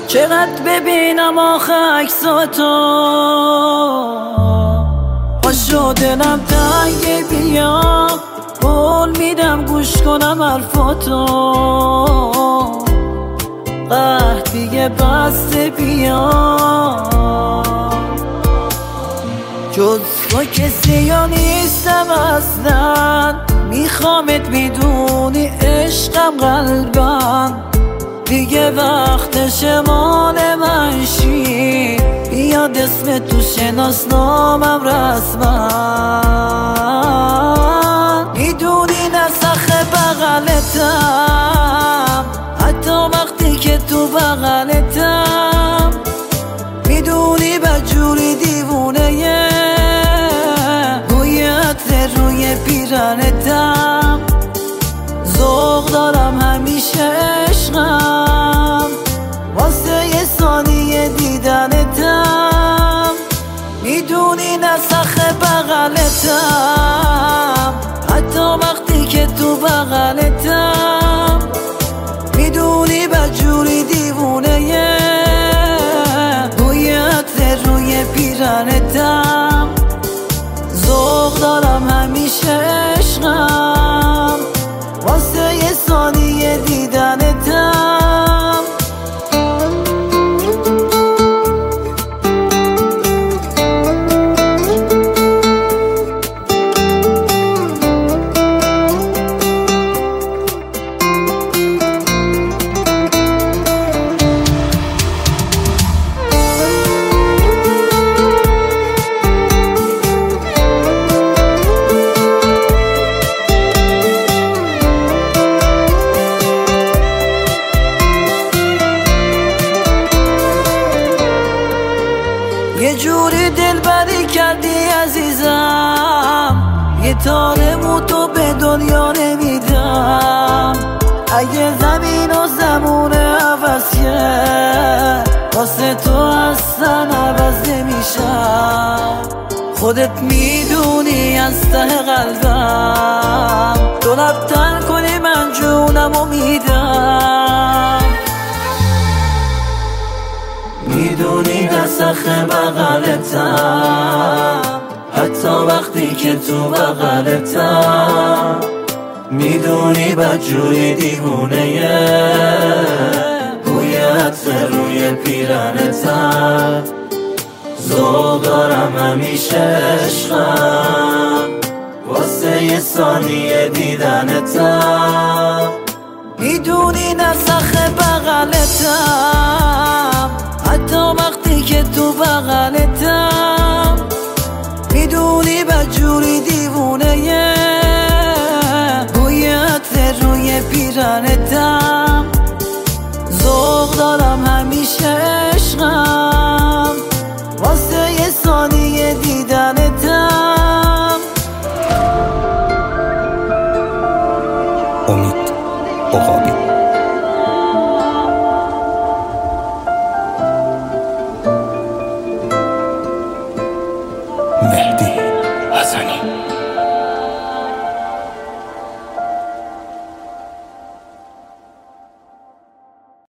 چقدر ببینم آخه عکساتو، پاشو دلم تنگه بیا، قول میدم گوش کنم حرفاتو، قهر دیگه بسته بیا، جز تو کسی یا نیستم اصلا، میخوامت میدونی عشقم قلبم، دیگه وقتش مال من شی، بیاد اسم تو شناسنامم رسما، میدونی نسخ بغلتم، حتی وقتی که تو بغلتم، میدونی بدجوری دیوونه بوی عطر روی پیرنتم، ذوق دارم همیشه عشقم، واسه یه ثانیه دیدنتم، میدونی نسخ بغلتم، حتی وقتی که تو بغلتم، میدونی بدجوری دیوونه بوی عطر روی پیرنتم، ذوق دارم همیشه عشقم، واسه یه ثانیه دیدنتم. یه جوری دلبری کردی عزیزم، یه تار موتو به دنیا نمیدم، اگه زمین و زمون عوض شه، واسه تو اصلا عوض نمیشم، خودت میدونی از ته قلبم، تو لبتر کنی من جونمو میدم، میدونی نسخ بغلتم، حتی وقتی که تو بغلتم، میدونی بدجوری دیوونه بوی عطر روی پیرنتم، ذوق دارم همیشه عشقم، واسه یه ثانیه دیدنتم، میدونی نسخ بغلتم، حتی وقتی که تو بغلتم، میدونی بدجوری دیوونه بوی عطر روی پیرنتم، ذوق دارم همیشه عشقم،